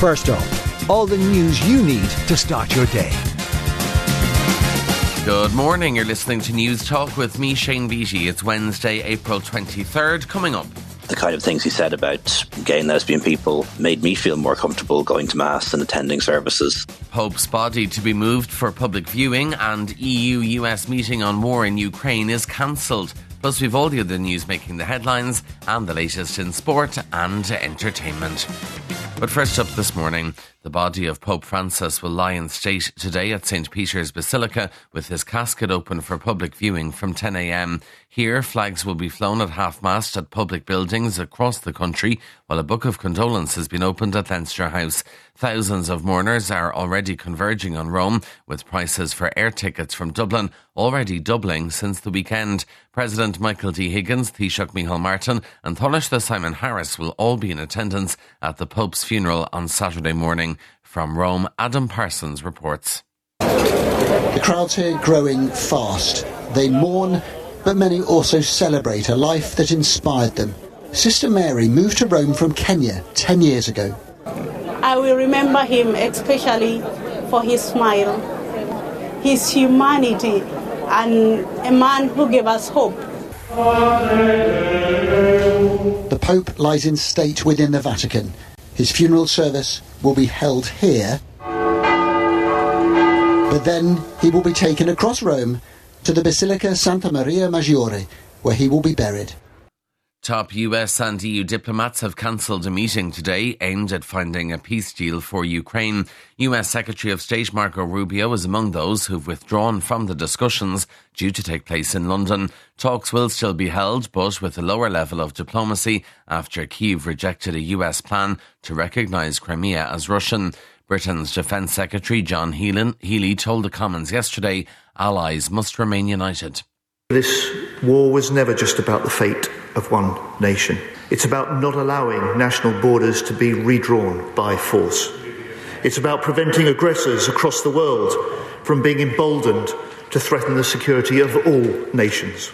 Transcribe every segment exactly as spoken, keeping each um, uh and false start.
First up, all the news you need to start your day. Good morning, you're listening to News Talk with me, Shane Beattie. It's Wednesday, April twenty-third. Coming up, the kind of things he said about gay and lesbian people made me feel more comfortable going to Mass and attending services. Pope's body to be moved for public viewing, and E U U S meeting on war in Ukraine is cancelled. Plus, we've all the other news making the headlines and the latest in sport and entertainment. But first up this morning, the body of Pope Francis will lie in state today at Saint Peter's Basilica with his casket open for public viewing from ten a.m. Here, flags will be flown at half-mast at public buildings across the country, while a book of condolence has been opened at Leinster House. Thousands of mourners are already converging on Rome, with prices for air tickets from Dublin already doubling since the weekend. President Michael D. Higgins, Taoiseach Micheál Martin and Taoiseach Simon Harris will all be in attendance at the Pope's funeral on Saturday morning. From Rome, Adam Parsons reports. The crowds here growing fast. They mourn, but many also celebrate a life that inspired them. Sister Mary moved to Rome from Kenya ten years ago. I will remember him especially for his smile, his humanity, and a man who gave us hope. The Pope lies in state within the Vatican. His funeral service will be held here, but then he will be taken across Rome to the Basilica Santa Maria Maggiore, where he will be buried. Top U S and E U diplomats have cancelled a meeting today aimed at finding a peace deal for Ukraine. U S Secretary of State Marco Rubio is among those who've withdrawn from the discussions due to take place in London. Talks will still be held, but with a lower level of diplomacy after Kyiv rejected a U S plan to recognise Crimea as Russian. Britain's Defence Secretary John Healey told the Commons yesterday allies must remain united. This war was never just about the fate of one nation. It's about not allowing national borders to be redrawn by force. It's about preventing aggressors across the world from being emboldened to threaten the security of all nations.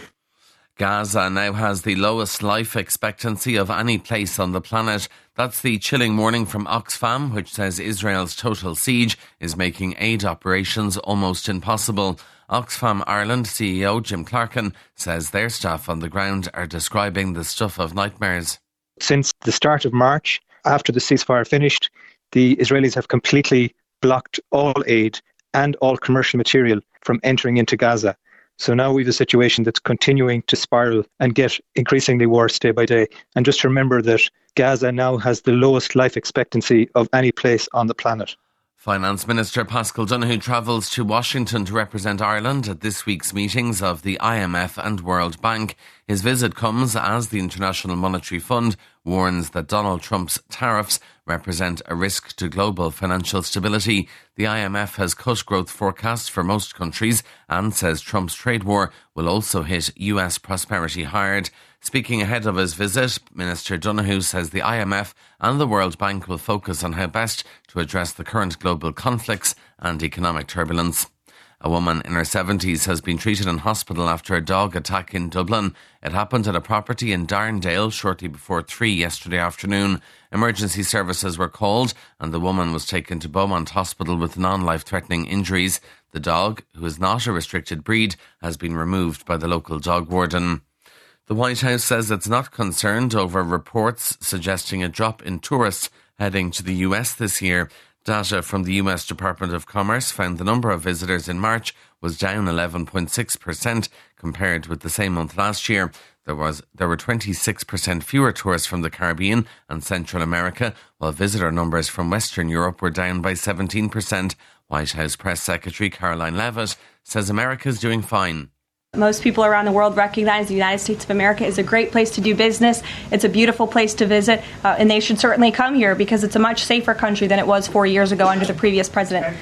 Gaza now has the lowest life expectancy of any place on the planet. That's the chilling warning from Oxfam, which says Israel's total siege is making aid operations almost impossible. Oxfam Ireland C E O Jim Clarkin says their staff on the ground are describing the stuff of nightmares. Since the start of March, after the ceasefire finished, the Israelis have completely blocked all aid and all commercial material from entering into Gaza. So now we have a situation that's continuing to spiral and get increasingly worse day by day. And just remember that Gaza now has the lowest life expectancy of any place on the planet. Finance Minister Paschal Donohoe travels to Washington to represent Ireland at this week's meetings of the I M F and World Bank. His visit comes as the International Monetary Fund warns that Donald Trump's tariffs represent a risk to global financial stability. The I M F has cut growth forecasts for most countries and says Trump's trade war will also hit U S prosperity hard. Speaking ahead of his visit, Minister Donohoe says the I M F and the World Bank will focus on how best to address the current global conflicts and economic turbulence. A woman in her seventies has been treated in hospital after a dog attack in Dublin. It happened at a property in Darndale shortly before three yesterday afternoon. Emergency services were called and the woman was taken to Beaumont Hospital with non-life-threatening injuries. The dog, who is not a restricted breed, has been removed by the local dog warden. The White House says it's not concerned over reports suggesting a drop in tourists heading to the U S this year. Data from the U S Department of Commerce found the number of visitors in March was down eleven point six percent compared with the same month last year. There was there were twenty-six percent fewer tourists from the Caribbean and Central America, while visitor numbers from Western Europe were down by seventeen percent. White House Press Secretary Caroline Leavitt says America's doing fine. Most people around the world recognize the United States of America is a great place to do business. It's a beautiful place to visit, uh, and they should certainly come here because it's a much safer country than it was four years ago under the previous president.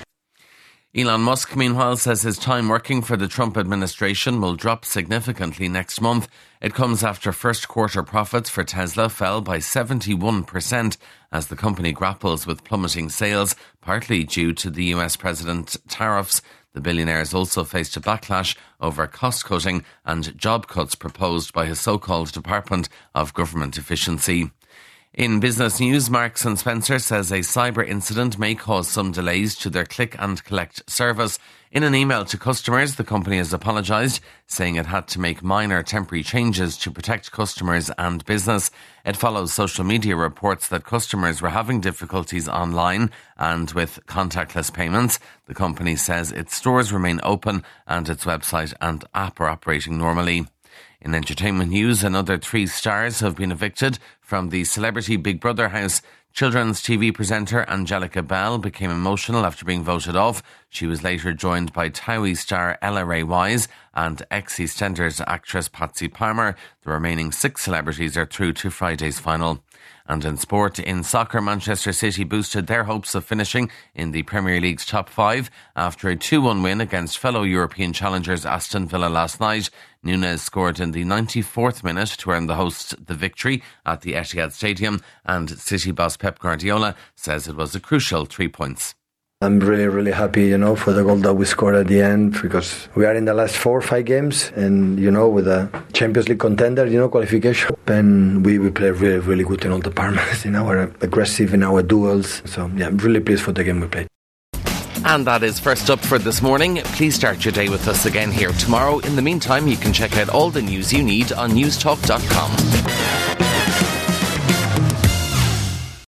Elon Musk, meanwhile, says his time working for the Trump administration will drop significantly next month. It comes after first quarter profits for Tesla fell by seventy-one percent as the company grapples with plummeting sales, partly due to the U S president's tariffs. The billionaire has also faced a backlash over cost-cutting and job cuts proposed by his so-called Department of Government Efficiency. In business news, Marks and Spencer says a cyber incident may cause some delays to their click and collect service. In an email to customers, the company has apologised, saying it had to make minor temporary changes to protect customers and business. It follows social media reports that customers were having difficulties online and with contactless payments. The company says its stores remain open and its website and app are operating normally. In entertainment news, another three stars have been evicted from the celebrity Big Brother house. Children's T V presenter Angelica Bell became emotional after being voted off. She was later joined by Towie star Ella Ray Wise and ex-EastEnders actress Patsy Palmer. The remaining six celebrities are through to Friday's final. And in sport, in soccer, Manchester City boosted their hopes of finishing in the Premier League's top five after a two one win against fellow European challengers Aston Villa last night. Núñez scored in the ninety-fourth minute to earn the hosts the victory at the Etihad Stadium, and City boss Pep Guardiola says it was a crucial three points. I'm really, really happy, you know, for the goal that we scored at the end, because we are in the last four or five games and, you know, with a Champions League contender, you know, qualification. And we, we play really, really good in all departments, in our aggressive, in our duels. So, yeah, I'm really pleased for the game we played. And that is First Up for this morning. Please start your day with us again here tomorrow. In the meantime, you can check out all the news you need on newstalk dot com.